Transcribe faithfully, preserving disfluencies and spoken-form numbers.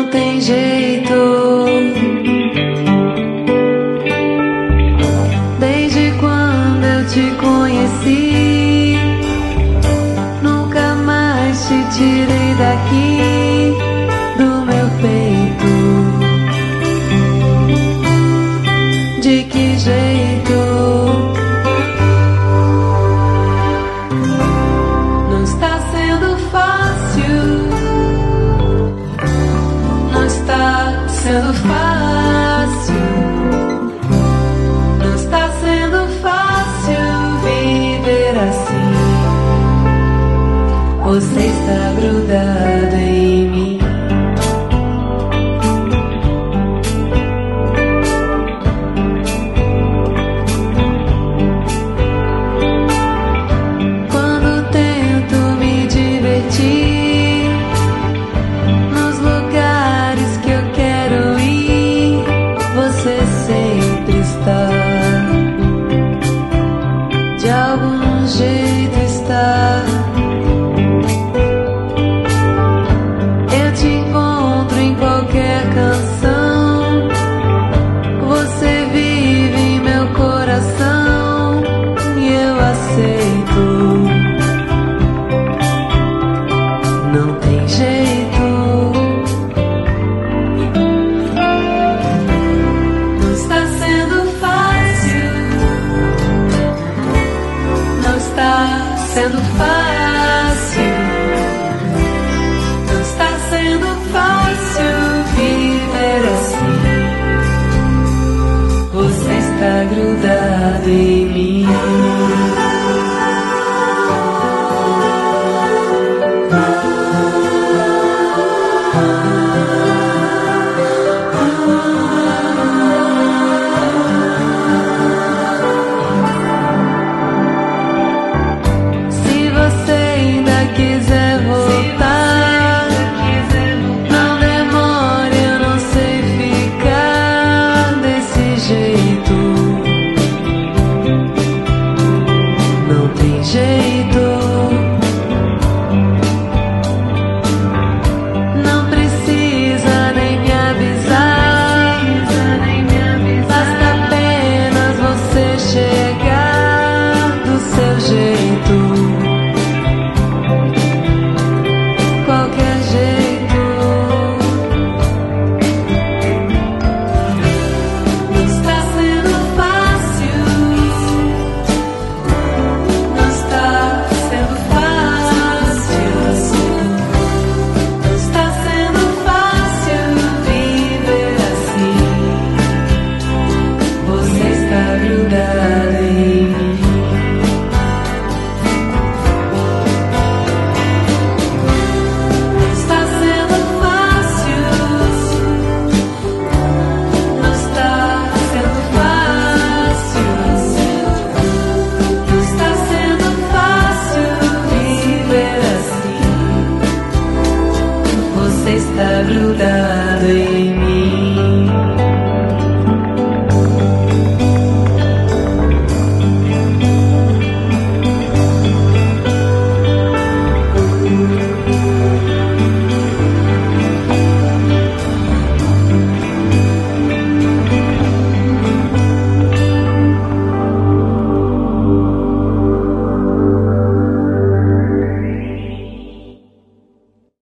tem jeito. Desde quando eu te conheci, nunca mais te tirei daqui do meu peito. De que jeito? Não está sendo fácil. Não está sendo fácil. Não está sendo fácil viver assim. Você está grudado em mim. Quando tento me divertir nos lugares que eu quero ir, você sempre está. De algum jeito está. Eu te encontro em qualquer canção. Você vive em meu coração e eu aceito. Não tem jeito. Não está sendo fácil. Não está sendo fácil. Não está sendo fácil viver assim. Você está grudado em mim. Se você ainda quiser voltar, não demore, eu não sei ficar desse jeito. Não tem jeito. Não precisa nem me avisar. Basta apenas você chegar do seu jeito. Qualquer jeito. Não está sendo fácil. Não está sendo fácil. Não está sendo fácil viver assim. Você está grudado em mim. Não está sendo fácil. Não está sendo fácil. Não está sendo fácil viver assim. Você está grudado em mim.